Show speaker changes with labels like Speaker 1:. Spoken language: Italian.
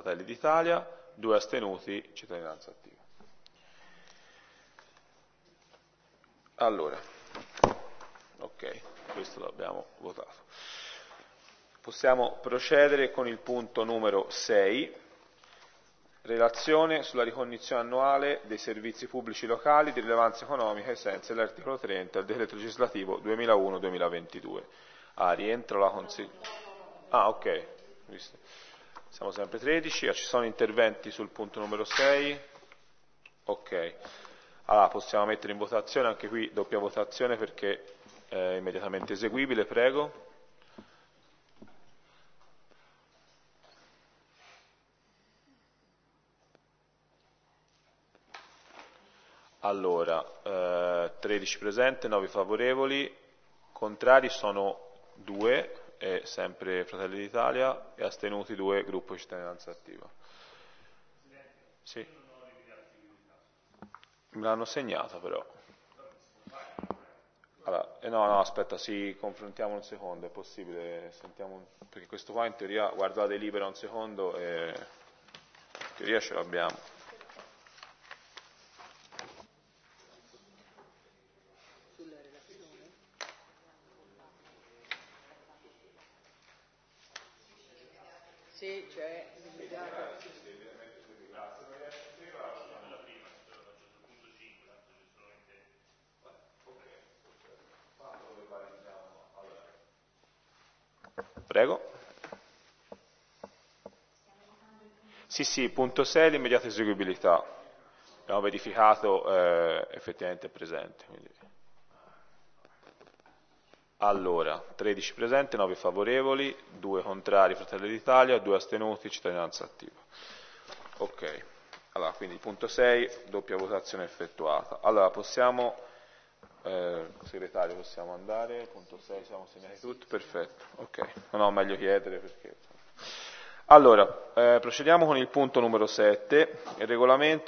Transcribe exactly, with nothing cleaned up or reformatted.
Speaker 1: Fratelli d'Italia, due astenuti, cittadinanza attiva. Allora, ok, questo l'abbiamo votato. Possiamo procedere con il punto numero sei, relazione sulla ricognizione annuale dei servizi pubblici locali di rilevanza economica ai sensi dell'articolo trenta del decreto legislativo duemilauno duemilaventidue. Ah, rientra la consiglio. Ah, ok, visto. Siamo sempre tredici, ci sono interventi sul punto numero sei? Ok. Allora, possiamo mettere in votazione, anche qui doppia votazione perché è immediatamente eseguibile, prego. Allora, eh, tredici presenti, nove favorevoli, contrari sono due, e sempre Fratelli d'Italia, e astenuti due, gruppo cittadinanza attiva. Sì. Me l'hanno segnata però. Allora, eh no, no, aspetta, sì, confrontiamo un secondo, è possibile, sentiamo un... perché questo qua in teoria, guarda la delibera un secondo e in teoria ce l'abbiamo.
Speaker 2: Sì, cioè,
Speaker 1: Prego. Sì, sì, punto sei, l'immediata eseguibilità. Abbiamo verificato, eh, effettivamente è presente. Quindi. Allora, tredici presenti, nove favorevoli, due contrari, Fratelli d'Italia, due astenuti, cittadinanza attiva. Ok, allora, quindi punto sei, doppia votazione effettuata. Allora, possiamo, eh, segretario, possiamo andare, punto sei, siamo segnati tutti, perfetto, ok, non ho meglio chiedere perché... Allora, eh, procediamo con il punto numero sette, il regolamento